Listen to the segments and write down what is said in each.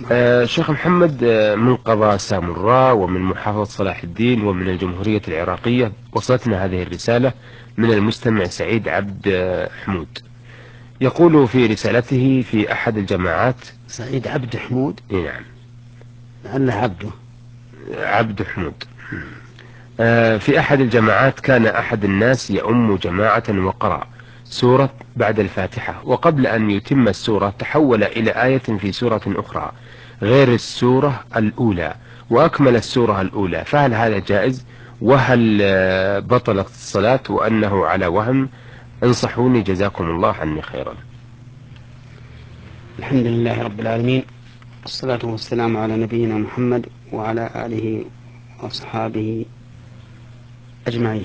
شيخ محمد، من قضاء سامراء ومن محافظة صلاح الدين ومن الجمهورية العراقية وصلتنا هذه الرسالة من المستمع سعيد عبد حمود. يقول في رسالته: في أحد الجماعات. سعيد عبد حمود؟ نعم، لعله عبده عبد حمود. في أحد الجماعات كان أحد الناس يؤم جماعة وقرأ سورة بعد الفاتحة، وقبل أن يتم السورة تحول إلى آية في سورة أخرى غير السورة الأولى وأكمل السورة الأولى، فهل هذا جائز؟ وهل بطلت الصلاة وأنه على وهم؟ انصحوني جزاكم الله عني خيرا. الحمد لله رب العالمين، والصلاة والسلام على نبينا محمد وعلى آله وأصحابه أجمعين.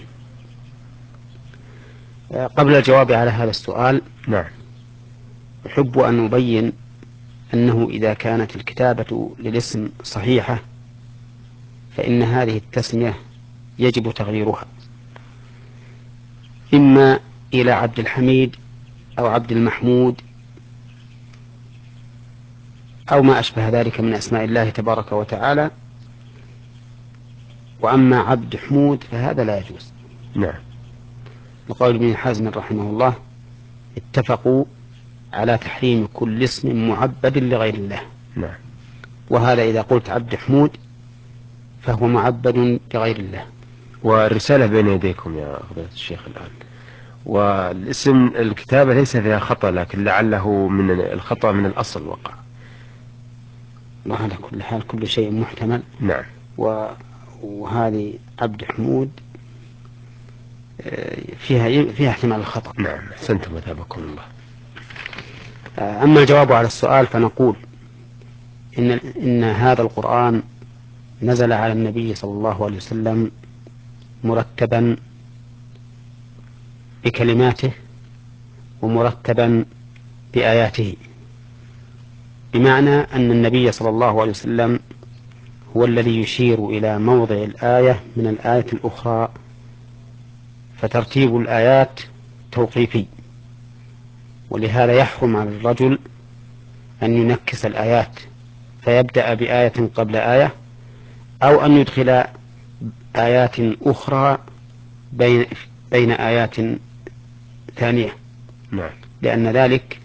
قبل الجواب على هذا السؤال، نعم، أحب أن أبين أنه إذا كانت الكتابة للاسم صحيحة فإن هذه التسمية يجب تغييرها، إما إلى عبد الحميد أو عبد المحمود أو ما أشبه ذلك من أسماء الله تبارك وتعالى. وأما عبد حمود فهذا لا يجوز. نعم. لقول ابن حزم رحمه الله: اتفقوا على تحريم كل اسم معبد لغير الله. نعم. وهذا إذا قلت عبد حمود فهو معبد لغير الله. والرسالة بين يديكم يا فضيلة الشيخ الآن، والاسم الكتابة ليس فيها خطأ، لكن لعله من الخطأ من الأصل وقع. وعلى كل حال كل شيء محتمل. نعم. وهذه عبد حمود فيها احتمال الخطأ. نعم، أحسنتم وثابكم الله. أما الجواب على السؤال فنقول إن هذا القرآن نزل على النبي صلى الله عليه وسلم مرتبا بكلماته ومرتبا بآياته، بمعنى أن النبي صلى الله عليه وسلم هو الذي يشير إلى موضع الآية من الآية الأخرى، فترتيب الآيات توقيفي، ولهذا يحرم على الرجل أن ينكس الآيات فيبدأ بآية قبل آية، أو أن يدخل آيات أخرى بين آيات ثانية، نعم. لأن ذلك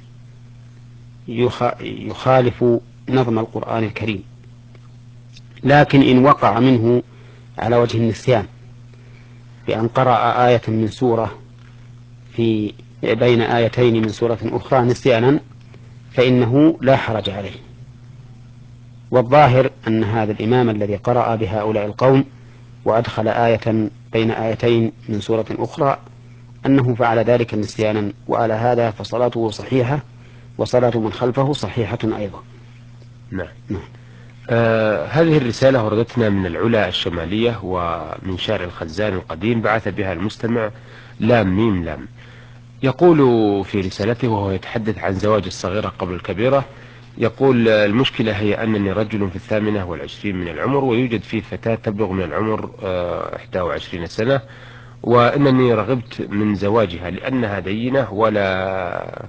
يخالف نظم القرآن الكريم. لكن إن وقع منه على وجه النسيان بأن قرأ آية من سورة في بين آيتين من سورة أخرى نسيانا فإنه لا حرج عليه. والظاهر أن هذا الإمام الذي قرأ بهؤلاء القوم وأدخل آية بين آيتين من سورة أخرى أنه فعل ذلك نسيانا، وعلى هذا فصلاته صحيحة وصلاة من خلفه صحيحة أيضا. نعم. هذه الرسالة وردتنا من العلا الشمالية ومن شارع الخزان القديم، بعث بها المستمع لام ميم لام. يقول في رسالته وهو يتحدث عن زواج الصغيرة قبل الكبيرة، يقول: المشكلة هي أنني رجل في 28 من العمر، ويوجد فيه فتاة تبلغ من العمر 21 سنة، وأنني رغبت من زواجها لأنها دينة ولا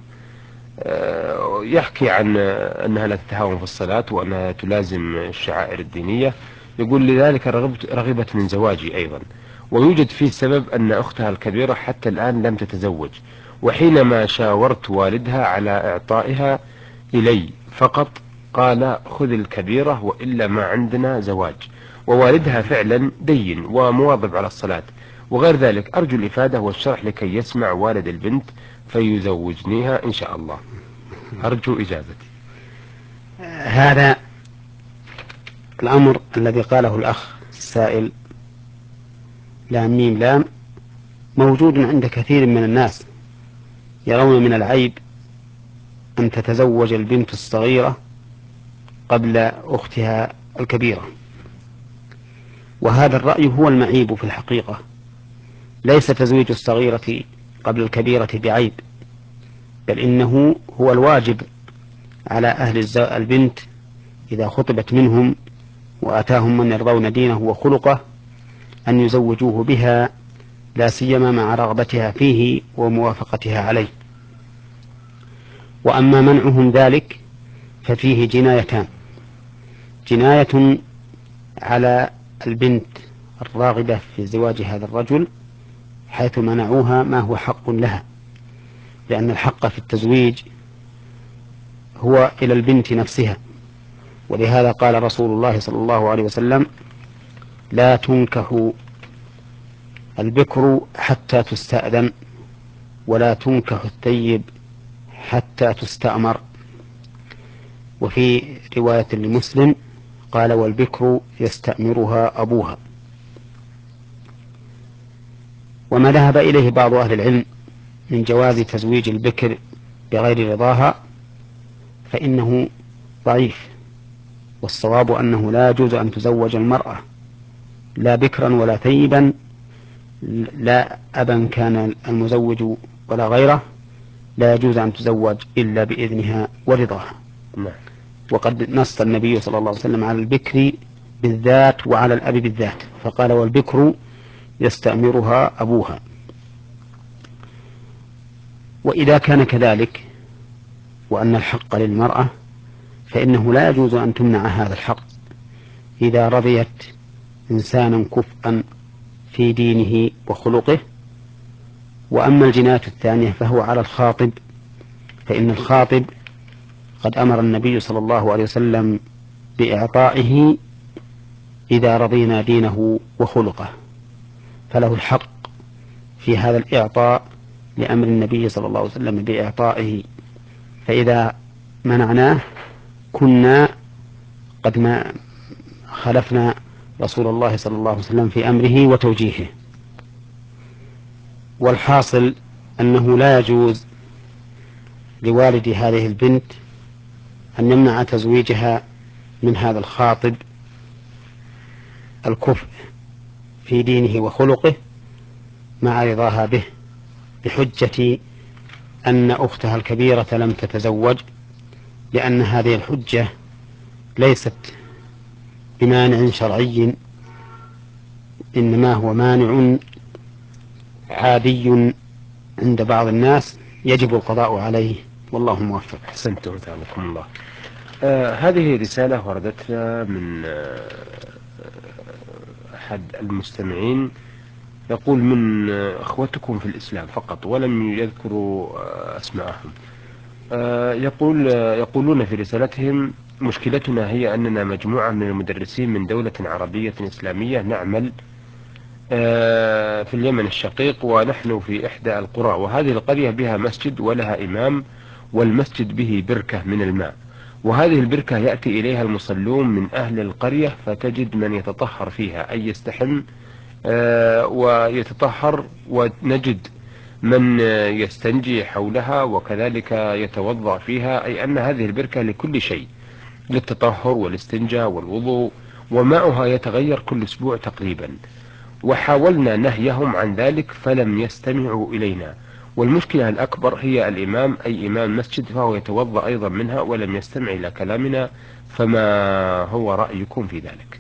يحكي عن أنها لا تتهاون في الصلاة وأنها تلازم الشعائر الدينية. يقول: لذلك رغبت من زواجي أيضا، ويوجد فيه سبب أن أختها الكبيرة حتى الآن لم تتزوج، وحينما شاورت والدها على إعطائها إلي فقط قال: خذ الكبيرة وإلا ما عندنا زواج. ووالدها فعلا دين ومواظب على الصلاة وغير ذلك. أرجو الإفادة والشرح لكي يسمع والد البنت فيزوجنيها إن شاء الله. أرجو إجابتي. هذا الأمر الذي قاله الأخ السائل لام ميم لام موجود عند كثير من الناس، يرون من العيب أن تتزوج البنت الصغيرة قبل أختها الكبيرة، وهذا الرأي هو المعيب في الحقيقة. ليس تزويج الصغيرة قبل الكبيرة بعيب، بل إنه هو الواجب على أهل البنت إذا خطبت منهم وأتاهم من يرضون دينه وخلقه أن يزوجوه بها، لا سيما مع رغبتها فيه وموافقتها عليه. وأما منعهم ذلك ففيه جنايتان: جناية على البنت الراغبة في زواج هذا الرجل، حيث منعوها ما هو حق لها، لأن الحق في التزويج هو إلى البنت نفسها. ولهذا قال رسول الله صلى الله عليه وسلم: لا تنكح البكر حتى تستأذن، ولا تنكح الثيب حتى تستأمر. وفي رواية لمسلم قال: والبكر يستأمرها أبوها. وما ذهب إليه بعض أهل العلم من جواز تزويج البكر بغير رضاها فإنه ضعيف، والصواب أنه لا يجوز أن تزوج المرأة لا بكرا ولا ثيبا، لا أبا كان المزوج ولا غيره، لا يجوز أن تزوج إلا بإذنها ورضاها. وقد نص النبي صلى الله عليه وسلم على البكر بالذات وعلى الأب بالذات، فقال: والبكر يستأمرها أبوها. وإذا كان كذلك وأن الحق للمرأة، فإنه لا يجوز أن تمنع هذا الحق إذا رضيت إنسانا كفءا في دينه وخلقه. وأما الجناية الثانية فهو على الخاطب، فإن الخاطب قد أمر النبي صلى الله عليه وسلم بإعطائه إذا رضينا دينه وخلقه، فله الحق في هذا الإعطاء لأمر النبي صلى الله عليه وسلم بإعطائه. فإذا منعناه كنا قد ما خالفنا رسول الله صلى الله عليه وسلم في أمره وتوجيهه. والحاصل أنه لا يجوز لوالد هذه البنت أن يمنع تزويجها من هذا الخاطب الكفء في دينه وخلقه مع رضاها به، بحجة أن أختها الكبيرة لم تتزوج، لأن هذه الحجة ليست بمانع شرعي، إنما هو مانع عادي عند بعض الناس يجب القضاء عليه، والله موفق. أحسنتم، تعلمكم الله. هذه رسالة وردتنا من أحد المستمعين، يقول: من أخوتكم في الإسلام فقط، ولم يذكروا أسماءهم. يقولون في رسالتهم: مشكلتنا هي أننا مجموعة من المدرسين من دولة عربية إسلامية نعمل في اليمن الشقيق، ونحن في إحدى القرى، وهذه القرية بها مسجد ولها إمام، والمسجد به بركة من الماء، وهذه البركة يأتي إليها المصلون من أهل القرية، فتجد من يتطهر فيها أي يستحم ويتطهر، ونجد من يستنجي حولها وكذلك يتوضأ فيها، أي أن هذه البركة لكل شيء، للتطهر والاستنجاء والوضوء، وماؤها يتغير كل أسبوع تقريبا. وحاولنا نهيهم عن ذلك فلم يستمعوا إلينا، والمشكلة الأكبر هي الإمام، أي إمام مسجد، فهو يتوضأ أيضا منها ولم يستمع إلى كلامنا، فما هو رأيكم في ذلك؟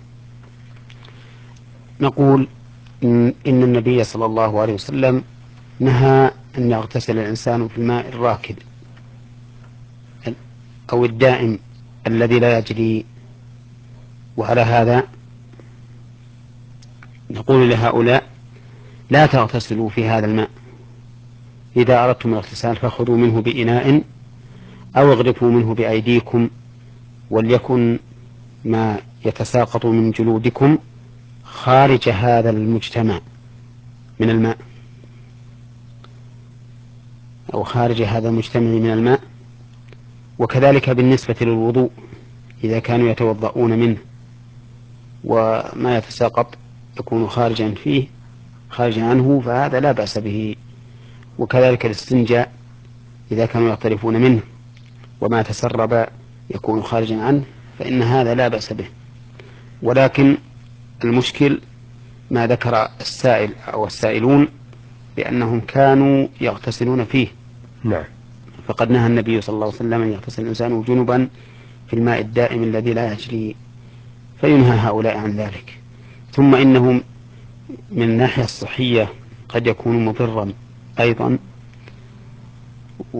نقول إن النبي صلى الله عليه وسلم نهى أن يغتسل الإنسان في الماء الراكد أو الدائم الذي لا يجري. وعلى هذا نقول لهؤلاء: لا تغتسلوا في هذا الماء، إذا أردتم الاغتسال فخذوا منه بإناء أو اغرفوا منه بأيديكم، وليكن ما يتساقط من جلودكم خارج هذا المجتمع من الماء، أو خارج هذا المجتمع من الماء. وكذلك بالنسبة للوضوء، إذا كانوا يتوضؤون منه وما يتساقط يكون خارجا فيه خارجا عنه، فهذا لا بأس به. وكذلك الاستنجاء، إذا كانوا يغترفون منه وما تسرب يكون خارجا عنه، فإن هذا لا بأس به. ولكن المشكل ما ذكر السائل أو السائلون بأنهم كانوا يغتسلون فيه. نعم. فقد نهى النبي صلى الله عليه وسلم أن يغتسل الإنسان جنبا في الماء الدائم الذي لا يجري، فينهى هؤلاء عن ذلك. ثم إنهم من الناحية الصحية قد يكون مضرا أيضا،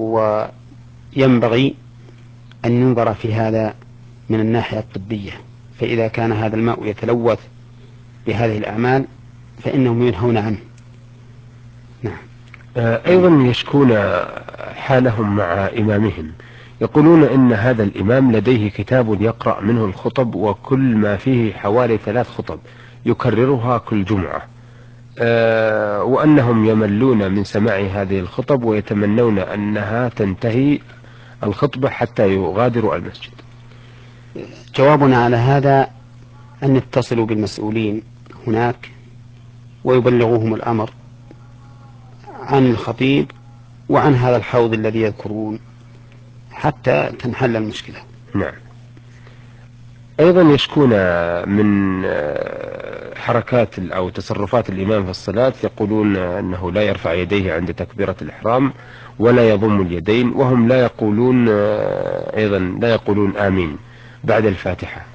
وينبغي أن ينظر في هذا من الناحية الطبية. فإذا كان هذا الماء يتلوث بهذه الأعمال فإنهم ينهون عنه. نعم. أيضا يشكون حالهم مع إمامهم، يقولون إن هذا الإمام لديه كتاب يقرأ منه الخطب، وكل ما فيه حوالي 3 خطب يكررها كل جمعة، وأنهم يملون من سماع هذه الخطب ويتمنون أنها تنتهي الخطبة حتى يغادروا المسجد. جوابنا على هذا أن يتصلوا بالمسؤولين هناك ويبلغوهم الأمر عن الخطيب وعن هذا الحوض الذي يذكرون حتى تنحل المشكلة. نعم. أيضا يشكون من حركات أو تصرفات الإمام في الصلاة، يقولون أنه لا يرفع يديه عند تكبيرة الإحرام ولا يضم اليدين، وهم لا يقولون أيضا لا يقولون آمين بعد الفاتحة،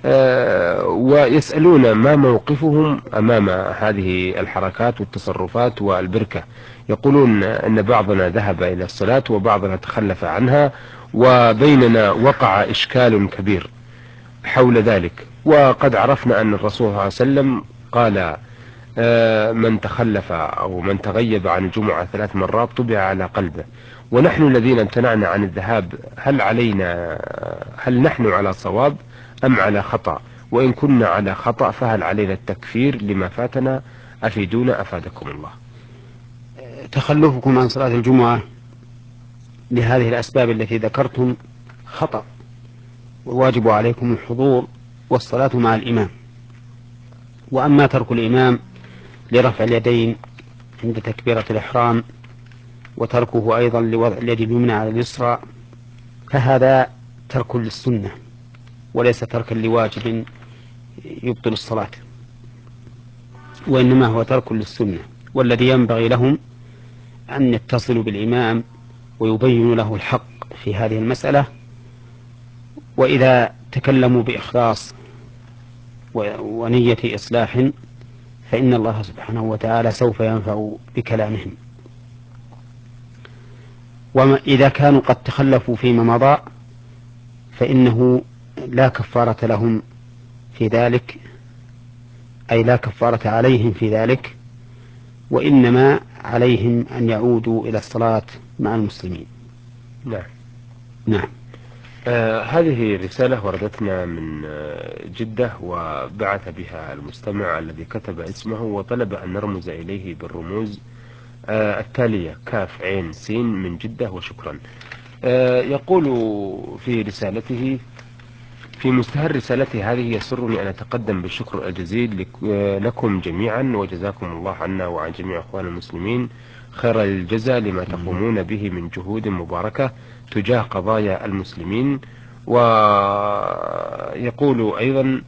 ويسألون ما موقفهم أمام هذه الحركات والتصرفات والبركة. يقولون أن بعضنا ذهب إلى الصلاة وبعضنا تخلف عنها، وبيننا وقع إشكال كبير حول ذلك، وقد عرفنا أن الرسول صلى الله عليه وسلم قال من تخلف أو من تغيب عن الجمعة 3 مرات طبع على قلبه، ونحن الذين امتنعنا عن الذهاب هل نحن على صواب أم على خطأ؟ وإن كنا على خطأ فهل علينا التكفير لما فاتنا؟ أفيدونا أفادكم الله. تخلفكم عن صلاة الجمعة لهذه الأسباب التي ذكرتم خطأ، والواجب عليكم الحضور والصلاة مع الإمام. وأما ترك الإمام لرفع اليدين عند تكبيرة الإحرام وتركه أيضا لوضع اليد اليمنى على اليسرى فهذا ترك للسنة وليس تركا لواجب يبطل الصلاة، وإنما هو ترك للسنة. والذي ينبغي لهم أن يتصلوا بالإمام ويبينوا له الحق في هذه المسألة، وإذا تكلموا بإخلاص ونية إصلاح فإن الله سبحانه وتعالى سوف ينفع بكلامهم. وإذا كانوا قد تخلفوا فيما مضى فإنه لا كفارة لهم في ذلك، أي لا كفارة عليهم في ذلك، وإنما عليهم أن يعودوا إلى الصلاة مع المسلمين. نعم. نعم. هذه رسالة وردتنا من جدة، وبعث بها المستمع الذي كتب اسمه وطلب أن نرمز إليه بالرموز التالية: كاف عين سين من جدة وشكرا. يقول في رسالته: في مستهل رسالتي هذه يسرني أن أتقدم بالشكر الجزيل لكم جميعا، وجزاكم الله عنا وعن جميع أخوان المسلمين خير الجزاء لما تقومون به من جهود مباركة تجاه قضايا المسلمين. ويقول أيضا: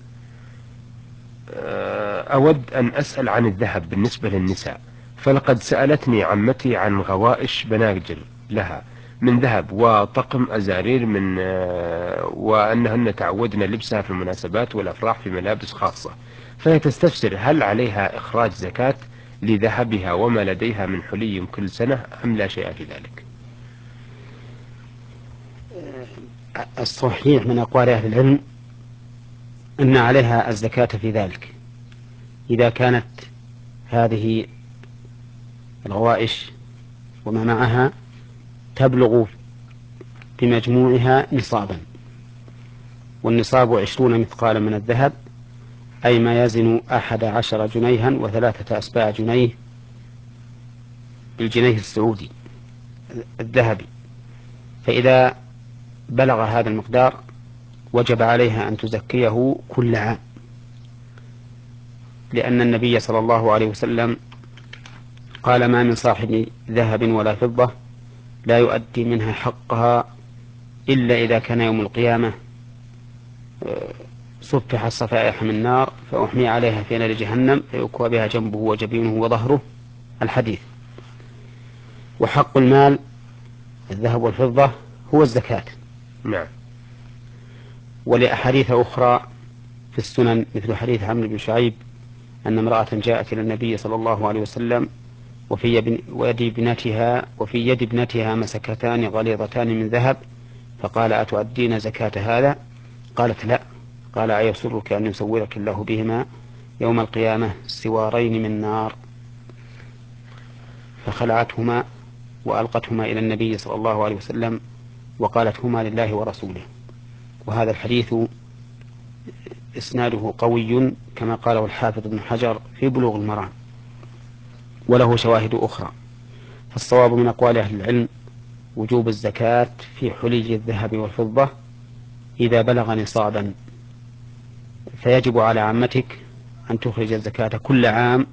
أود أن أسأل عن الذهب بالنسبة للنساء، فلقد سألتني عمتي عن غوائش بناجل لها من ذهب وطقم أزارير من وأنهن تعودن لبسها في المناسبات والأفراح في ملابس خاصة، فهي تستفسر هل عليها إخراج زكاة لذهبها وما لديها من حلي كل سنة أم لا شيء في ذلك؟ الصحيح من أقوال أهل العلم أن عليها الزكاة في ذلك إذا كانت هذه الغوائش وما معها تبلغ بمجموعها نصابا، والنصاب 20 مثقالا من الذهب، أي ما يزن 11 جنيها و3 أسباع جنيه بالجنيه السعودي الذهبي. فإذا بلغ هذا المقدار وجب عليها أن تزكيه كل عام، لأن النبي صلى الله عليه وسلم قال: ما من صاحب ذهب ولا فضة لا يؤدي منها حقها إلا إذا كان يوم القيامة صفح الصفائح من نار فأحمي عليها في نار جهنم فيكوى بها جنبه وجبينه وظهره، الحديث. وحق المال الذهب والفضة هو الزكاة. نعم. ولأحاديث أخرى في السنن مثل حديث عمرو بن شعيب أن امرأة جاءت إلى النبي صلى الله عليه وسلم وفي يد ابنتها مسكتان غليظتان من ذهب، فقال: أتؤدين زكاة هذا؟ قالت: لا. قال أيسرك أن يسورك الله بهما يوم القيامة سوارين من نار، فخلعتهما وألقتهما إلى النبي صلى الله عليه وسلم وقالت هما لله ورسوله. وهذا الحديث إسناده قوي كما قاله الحافظ ابن حجر في بلوغ المرام، وله شواهد أخرى. فالصواب من أقوال أهل العلم وجوب الزكاة في حلي الذهب والفضة إذا بلغ نصابا، فيجب على عمتك أن تخرج الزكاة كل عام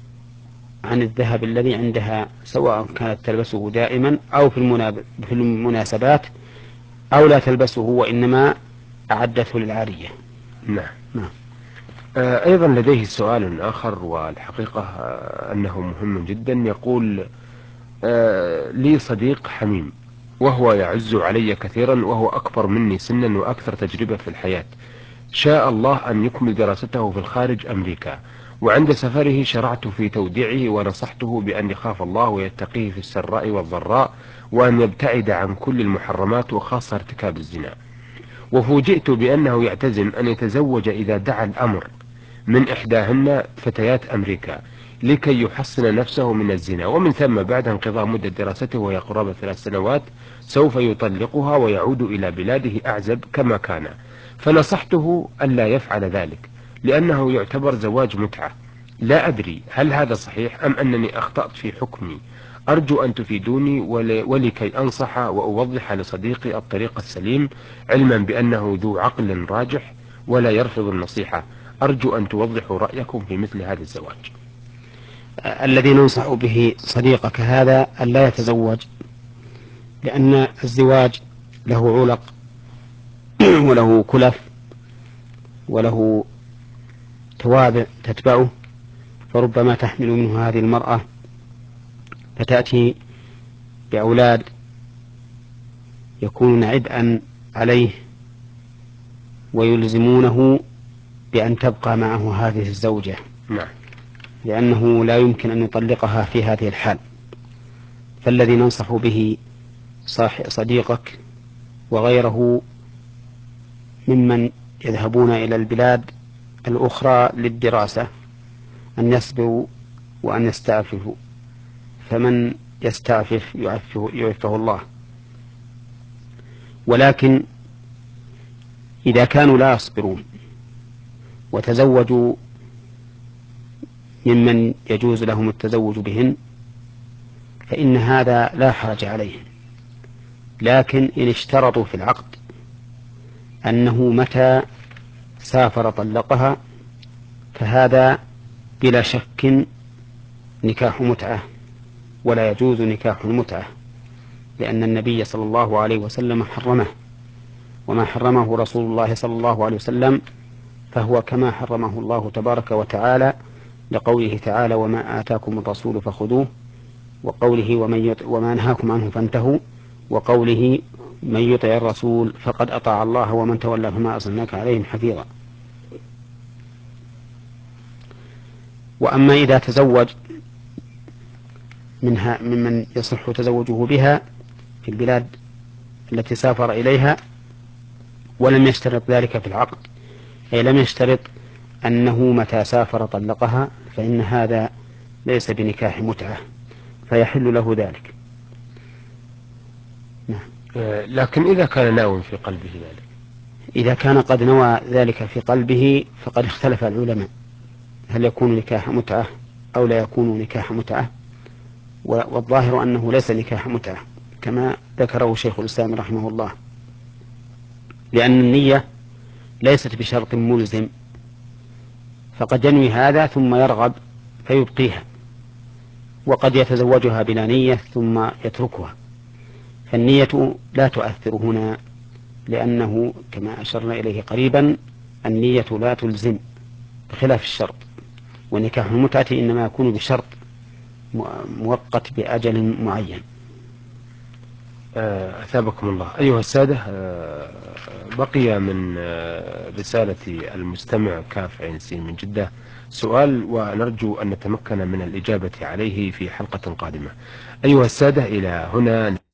عن الذهب الذي عندها، سواء كانت تلبسه دائما أو في المناسبات، أو لا تلبسه وإنما أعدته للعارية. نعم. نعم. أيضا لديه سؤال آخر، والحقيقة أنه مهم جدا. يقول: لي صديق حميم وهو يعز علي كثيرا، وهو أكبر مني سنا وأكثر تجربة في الحياة. شاء الله أن يكمل دراسته في الخارج أمريكا، وعند سفره شرعت في توديعه ونصحته بأن يخاف الله ويتقيه في السراء والضراء، وأن يبتعد عن كل المحرمات وخاصة ارتكاب الزنا. وفوجئت بأنه يعتزم أن يتزوج إذا دعا الأمر من إحداهن فتيات أمريكا لكي يحصن نفسه من الزنا، ومن ثم بعد انقضاء مدة دراسته وهي قرابة 3 سنوات سوف يطلقها ويعود إلى بلاده أعزب كما كان. فنصحته ألا يفعل ذلك لأنه يعتبر زواج متعة. لا أدري هل هذا صحيح أم أنني أخطأت في حكمي. أرجو أن تفيدوني ولكي أنصح وأوضح لصديقي الطريق السليم، علما بأنه ذو عقل راجح ولا يرفض النصيحة. أرجو أن توضحوا رأيكم في مثل هذا الزواج. الذي ننصح به صديقك هذا أن لا يتزوج، لأن الزواج له علق وله كلف وله توابع تتبعه، فربما تحمل منه هذه المرأة فتأتي بأولاد يكونون عبئا عليه ويلزمونه بأن تبقى معه هذه الزوجة. نعم. لأنه لا يمكن أن يطلقها في هذه الحال. فالذي ننصح به صديقك وغيره ممن يذهبون إلى البلاد الأخرى للدراسة أن يصبروا وأن يستعففوا، فمن يستعفف يعفه الله. ولكن إذا كانوا لا يصبرون وتزوجوا ممن يجوز لهم التزوج بهن فإن هذا لا حرج عليهم، لكن إن اشترطوا في العقد أنه متى سافر طلقها فهذا بلا شك نكاح متعة، ولا يجوز نكاح المتعة، لأن النبي صلى الله عليه وسلم حرمه، وما حرمه رسول الله صلى الله عليه وسلم فهو كما حرمه الله تبارك وتعالى، لقوله تعالى: وما آتاكم الرسول فخذوه، وقوله: وما نهاكم عنه فانتهوا، وقوله: من يطع الرسول فقد أطاع الله ومن تولى فما أرسلناك عليهم حفيظا. وأما إذا تزوج منها ممن يصح تزوجه بها في البلاد التي سافر إليها ولم يشترط ذلك في العقد، أي لم يشترط أنه متى سافر طلقها، فإن هذا ليس بنكاح متعة فيحل له ذلك. نعم. لكن إذا كان ناوي في قلبه ذلك، إذا كان قد نوى ذلك في قلبه فقد اختلف العلماء هل يكون نكاح متعة أو لا يكون نكاح متعة، والظاهر أنه ليس نكاح متعة كما ذكره شيخ الإسلام رحمه الله، لأن النية ليست بشرط ملزم، فقد ينوي هذا ثم يرغب فيبقيها، وقد يتزوجها بلا نية ثم يتركها، فالنية لا تؤثر هنا، لأنه كما أشرنا إليه قريبا النية لا تلزم بخلاف الشرط، ونكاح المتعة إنما يكون بشرط مؤقت بأجل معين. أثابكم الله. أيها السادة، بقي من رسالة المستمع كاف عين سين من جدة سؤال، ونرجو أن نتمكن من الإجابة عليه في حلقة قادمة. أيها السادة، إلى هنا